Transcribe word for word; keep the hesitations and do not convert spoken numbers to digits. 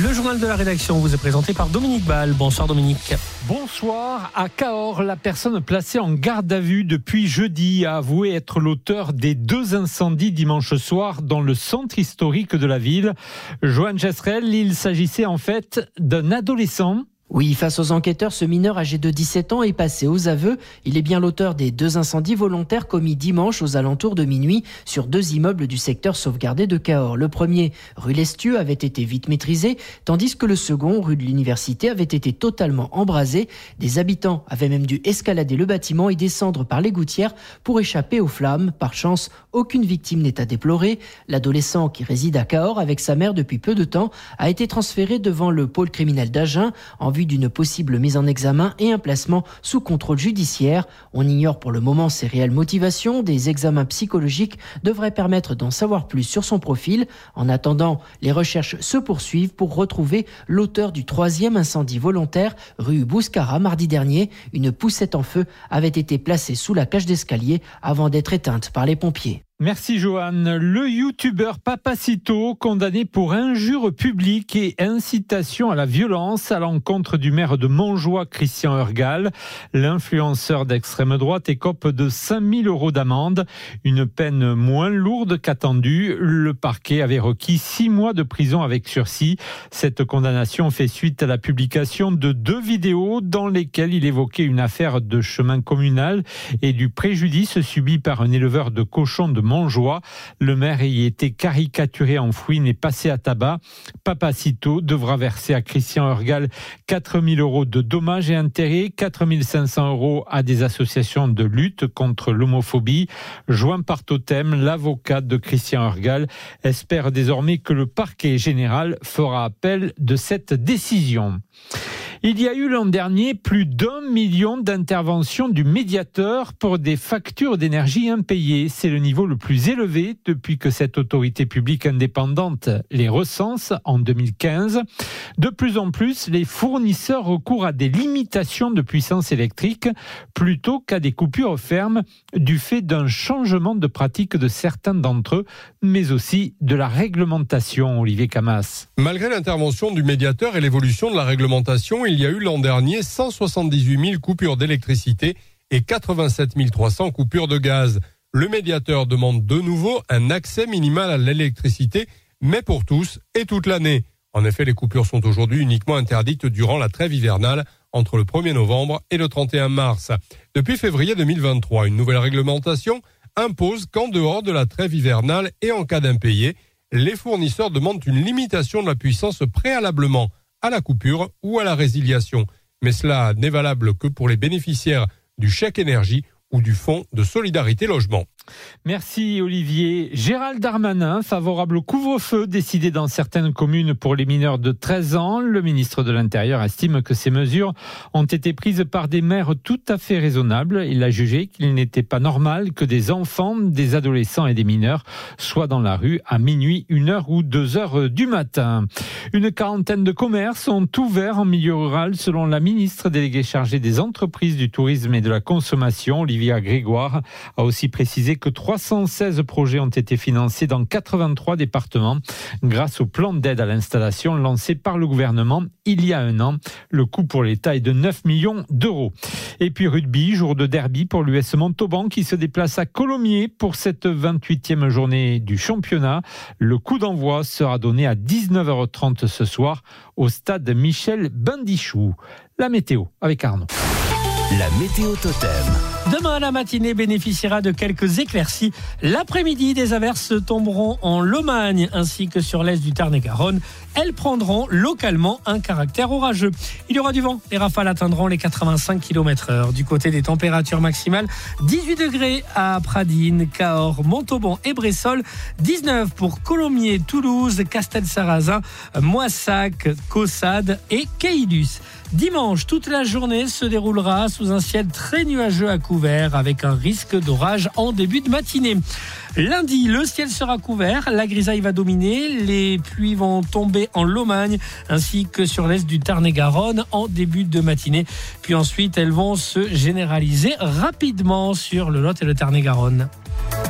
Le journal de la rédaction vous est présenté par Dominique Ball. Bonsoir Dominique. Bonsoir. À Cahors, la personne placée en garde à vue depuis jeudi a avoué être l'auteur des deux incendies dimanche soir dans le centre historique de la ville. Joanne Jesserel, il s'agissait en fait d'un adolescent. Oui, face aux enquêteurs, ce mineur âgé de dix-sept ans est passé aux aveux. Il est bien l'auteur des deux incendies volontaires commis dimanche aux alentours de minuit sur deux immeubles du secteur sauvegardé de Cahors. Le premier, rue Lestieux, avait été vite maîtrisé, tandis que le second, rue de l'Université, avait été totalement embrasé. Des habitants avaient même dû escalader le bâtiment et descendre par les gouttières pour échapper aux flammes. Par chance, aucune victime n'est à déplorer. L'adolescent, qui réside à Cahors avec sa mère depuis peu de temps, a été transféré devant le pôle criminel d'Agen en vue d'une possible mise en examen et un placement sous contrôle judiciaire. On ignore pour le moment ses réelles motivations. Des examens psychologiques devraient permettre d'en savoir plus sur son profil. En attendant, les recherches se poursuivent pour retrouver l'auteur du troisième incendie volontaire rue Bouscara mardi dernier. Une poussette en feu avait été placée sous la cage d'escalier avant d'être éteinte par les pompiers. Merci Joanne. Le youtubeur Papacito, condamné pour injure publique et incitation à la violence à l'encontre du maire de Montjoie, Christian Urgal. L'influenceur d'extrême droite écope de cinq mille euros d'amende, une peine moins lourde qu'attendue. Le parquet avait requis six mois de prison avec sursis. Cette condamnation fait suite à la publication de deux vidéos dans lesquelles il évoquait une affaire de chemin communal et du préjudice subi par un éleveur de cochons de Montjoie. Le maire y était caricaturé en fouine et passé à tabac. Papacito devra verser à Christian Urgal quatre mille euros de dommages et intérêts, quatre mille cinq cents euros à des associations de lutte contre l'homophobie. Joint par Totem, l'avocat de Christian Urgal espère désormais que le parquet général fera appel de cette décision. Il y a eu l'an dernier plus d'un million d'interventions du médiateur pour des factures d'énergie impayées. C'est le niveau le plus élevé depuis que cette autorité publique indépendante les recense en deux mille quinze. De plus en plus, les fournisseurs recourent à des limitations de puissance électrique plutôt qu'à des coupures fermes du fait d'un changement de pratique de certains d'entre eux, mais aussi de la réglementation. Olivier Camas. Malgré l'intervention du médiateur et l'évolution de la réglementation, il y a eu l'an dernier cent soixante-dix-huit mille coupures d'électricité et quatre-vingt-sept mille trois cents coupures de gaz. Le médiateur demande de nouveau un accès minimal à l'électricité, mais pour tous et toute l'année. En effet, les coupures sont aujourd'hui uniquement interdites durant la trêve hivernale entre le premier novembre et le trente et un mars. Depuis février deux mille vingt-trois, une nouvelle réglementation impose qu'en dehors de la trêve hivernale et en cas d'impayé, les fournisseurs demandent une limitation de la puissance préalablement à la coupure ou à la résiliation. Mais cela n'est valable que pour les bénéficiaires du chèque énergie ou du fonds de solidarité logement. Merci Olivier. Gérald Darmanin, favorable au couvre-feu décidé dans certaines communes pour les mineurs de treize ans. Le ministre de l'Intérieur estime que ces mesures ont été prises par des mères tout à fait raisonnables. Il a jugé qu'il n'était pas normal que des enfants, des adolescents et des mineurs soient dans la rue à minuit, une heure ou deux heures du matin. Une quarantaine de commerces sont ouverts en milieu rural selon la ministre déléguée chargée des entreprises, du tourisme et de la consommation, Olivia Grégoire, a aussi précisé que trois cent seize projets ont été financés dans quatre-vingt-trois départements grâce au plan d'aide à l'installation lancé par le gouvernement il y a un an. Le coût pour l'État est de neuf millions d'euros. Et puis rugby, jour de derby pour l'U S Montauban qui se déplace à Colomiers pour cette vingt-huitième journée du championnat. Le coup d'envoi sera donné à dix-neuf heures trente ce soir au stade Michel Bindichou. La météo avec Arnaud. La météo totem. Demain, la matinée bénéficiera de quelques éclaircies. L'après-midi, des averses tomberont en Lomagne ainsi que sur l'est du Tarn-et-Garonne. Elles prendront localement un caractère orageux. Il y aura du vent. Les rafales atteindront les quatre-vingt-cinq kilomètres heure. Du côté des températures maximales, dix-huit degrés à Pradines, Cahors, Montauban et Bressolles. dix-neuf pour Colomiers, Toulouse, Castelsarrasin, Moissac, Caussade et Caïdus. Dimanche, toute la journée se déroulera sous un ciel très nuageux à couvert avec un risque d'orage en début de matinée. Lundi, le ciel sera couvert, la grisaille va dominer, les pluies vont tomber en Lomagne ainsi que sur l'est du Tarn-et-Garonne en début de matinée. Puis ensuite, elles vont se généraliser rapidement sur le Lot et le Tarn-et-Garonne.